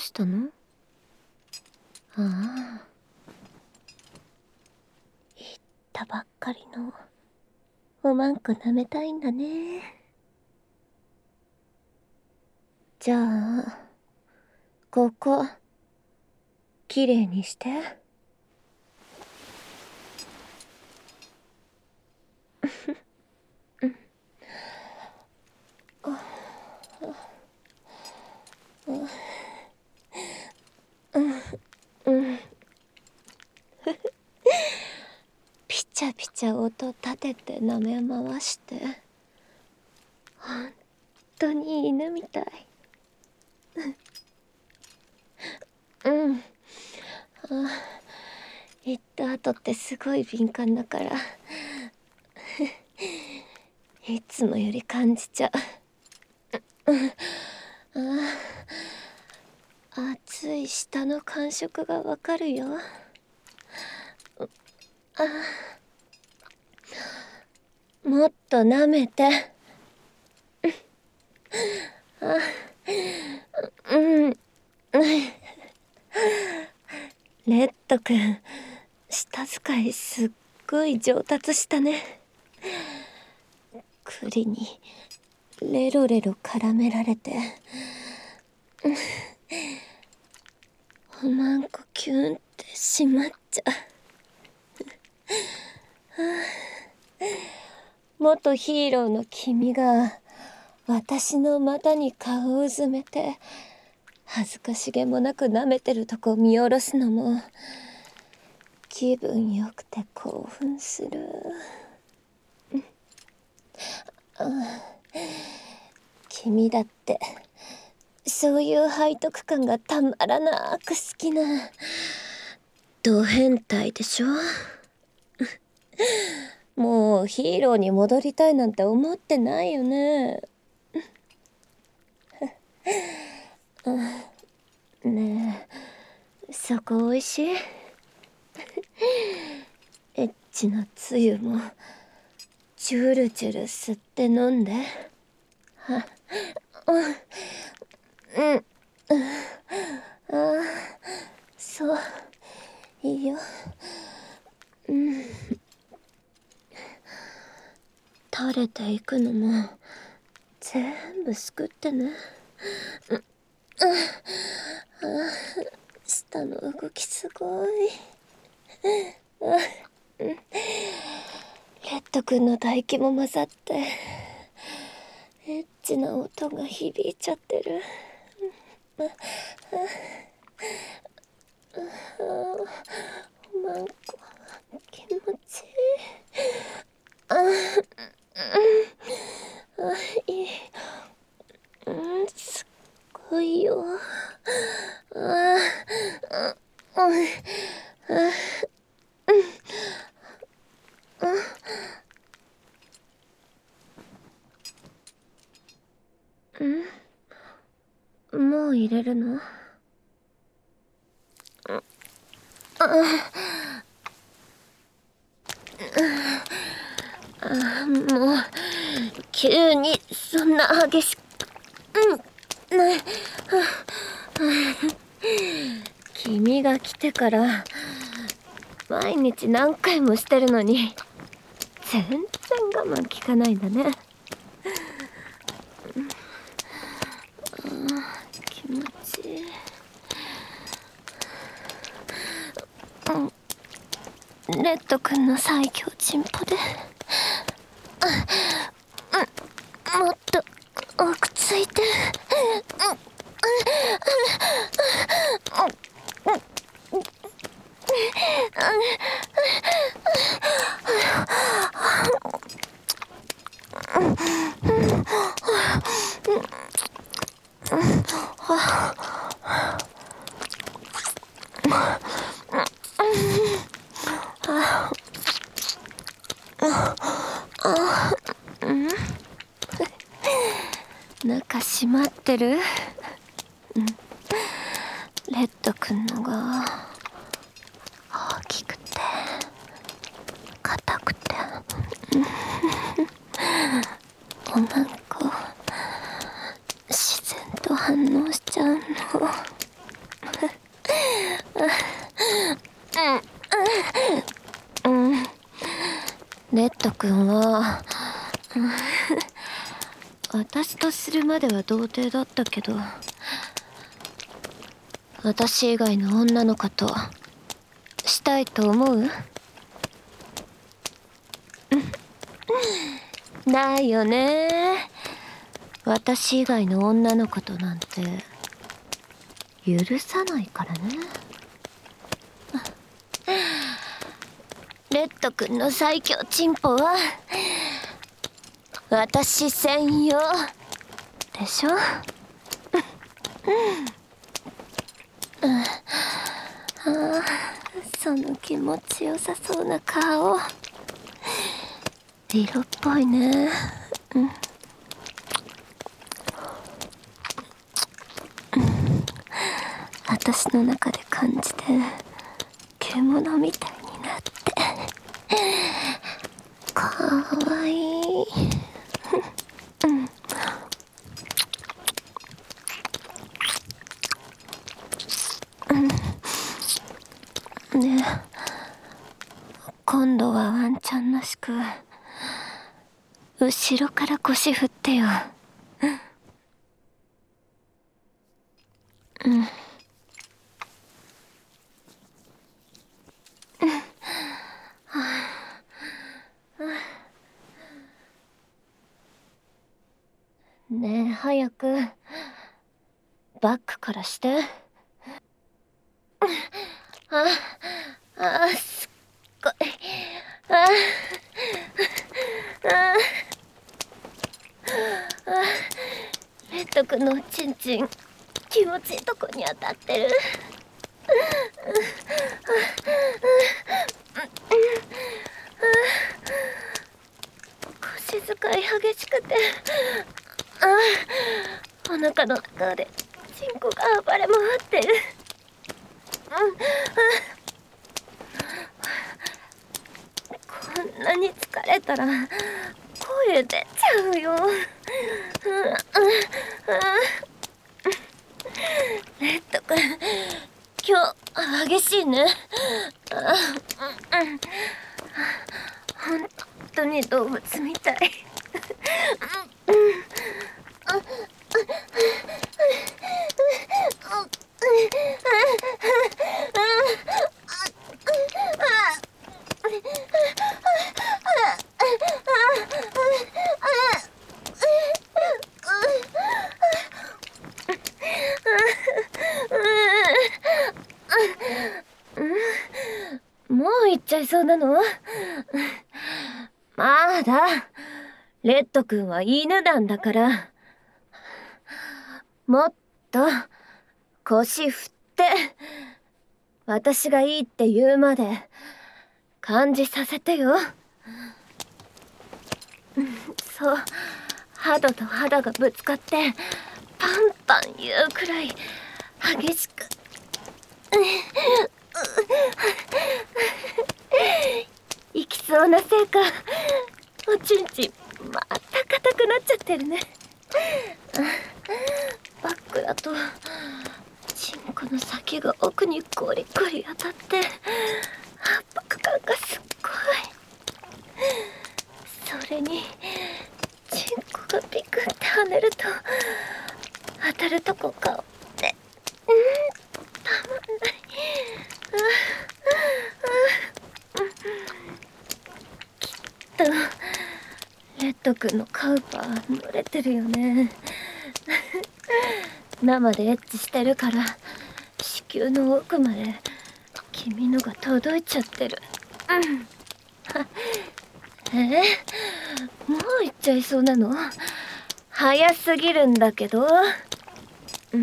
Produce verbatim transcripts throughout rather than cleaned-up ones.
したの？ああ、言ったばっかりのおまんこ舐めたいんだね。じゃあここきれいにして。ピチャピチャ音立てて舐め回して、本当に犬みたい。うん。あ、行った後ってすごい敏感だからいつもより感じちゃう。あ、熱い舌の感触がわかるよ。あ、もっと舐めて。あ、うん。レッドくん、舌使いすっごい上達したね。栗にレロレロ絡められて、おまんこキュンってしまっちゃう。元ヒーローの君が私の股に顔をうずめて恥ずかしげもなく舐めてるとこ見下ろすのも気分よくて興奮する。君だってそういう背徳感がたまらなく好きなド変態でしょ。もうヒーローに戻りたいなんて思ってないよね。ねえ、そこおいしい？エッチなつゆもチュルチュル吸って飲んで。は、うん、うん、ああ、そう、いいよ。うん。垂れていくのも全部すくってね。うん、ああ、舌の動きすごい。レッドくんの唾液も混ざってエッチな音が響いちゃってる。おまんこ気持ちいい。ああ、いい。うん、すっごいよ。ああ、うん、うん、もう入れるの？あ、もう急にそんな激しく、うん、君が来てから毎日何回もしてるのに全然我慢効かないんだね。気持ちいい。レッドくんの最強チンポで、うん、もっと奥ついて、中閉まってる？うん、レッドくんのが大きくて硬くて、おまんこ自然と反応しちゃうの。 ト君は私とするまでは童貞だったけど、私以外の女の子としたいと思う？ないよね。私以外の女の子となんて許さないからね。レッド君の最強チンポは私専用でしょ。ああ、その気持ちよさそうな顔、色っぽいね。うん、私の中で感じて獣みたいになってかわいい。ねえ、今度はワンちゃんらしく後ろから腰振ってよ。うん。ねえ、早くバックからして。ああ、すっごい。ああ、あ、レッド君のチンチン気持ちいいとこに当たってる。腰使い激しくて、あ、お腹の中でチンコが暴れ回ってる。こんなに疲れたら声出ちゃうよ。レッド君、今日激しいね。本当に動物みたい。もう行っちゃいそうなの？まだレッド君は犬なんだから、もっと腰振って私がいいって言うまで感じさせてよ。そう、肌と肌がぶつかってパンパン言うくらい激しく。行きそうなせいか、おちんちんまた硬くなっちゃってるね。バックだとチンコの先が奥にゴリゴリ当たって圧迫感がすっごい。それにチンコがピクって跳ねると当たるとこ顔ってうんたまんない。きっとレッド君のカウパー濡れてるよね。生でエッチしてるから子宮の奥まで君のが届いちゃってる。うんえー、もう行っちゃいそうなの？早すぎるんだけど。うん、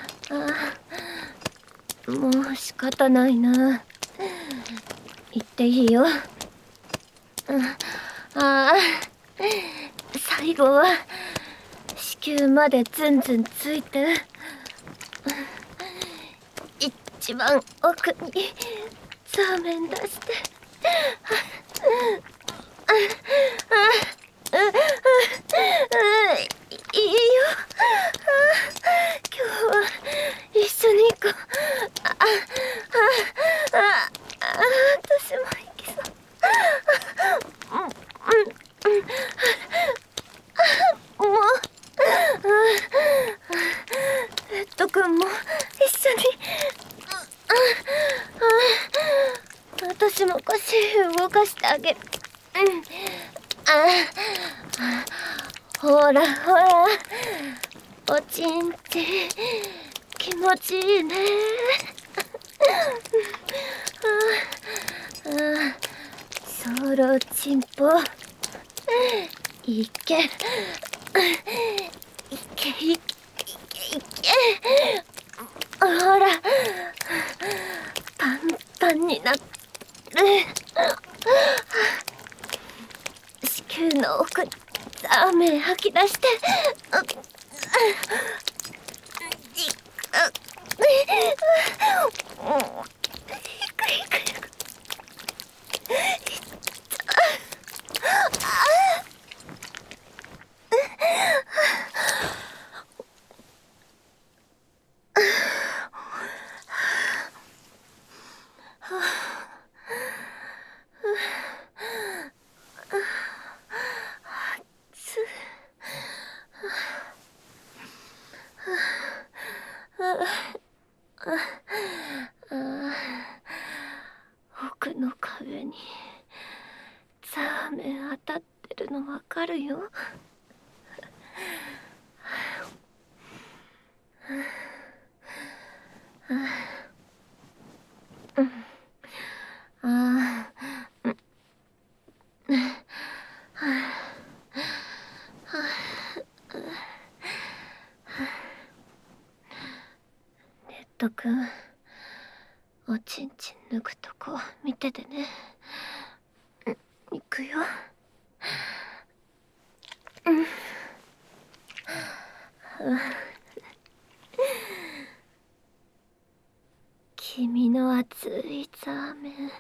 あ、もう仕方ないな。行っていいよ。うん、ああ、最後は子宮までズンズンついて、一番奥にザーメン出して。いいよ。今日は一緒に行こう。ああああ私も行きそう。 げる。うん。ああ、ほらほら、おちんちん気持ちいいね。ああ、そろちんぽ、いけ、いけいけいけいけ、ほら、パンパンになってる。子宮の奥にラーメン吐き出して、奥の壁にザーメン当たってるのわかるよ。ああ、レッドくん、おちんちん抜くとこ見ててね。いくよ。うん。君の熱いザーメン、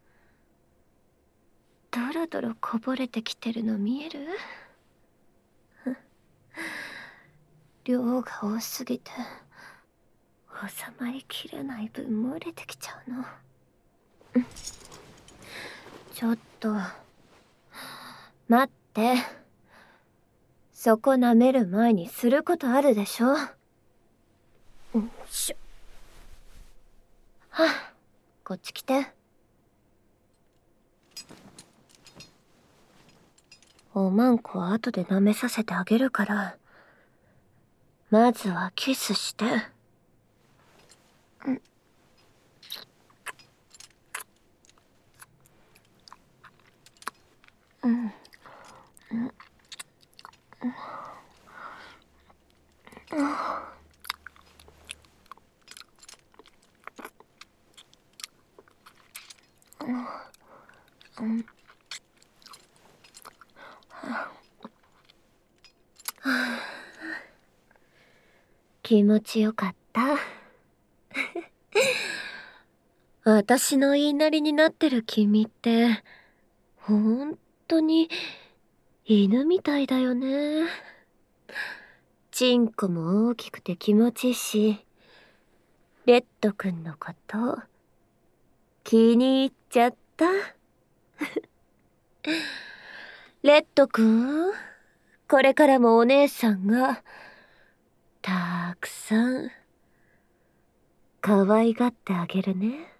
ドロドロこぼれてきてるの見える？量が多すぎて収まりきれない分漏れてきちゃうの。ちょっと待って、そこ舐める前にすることあるでしょ。んしょ。はあ、こっち来て。おまんこは後で舐めさせてあげるから、まずはキスして。うんうんうんうん。気持ちよかった。私の言いなりになってる君ってほんとに犬みたいだよね。チンコも大きくて気持ちいいし、レッドくんのこと気に入っちゃった。レッドくん、これからもお姉さんがたくさん可愛がってあげるね。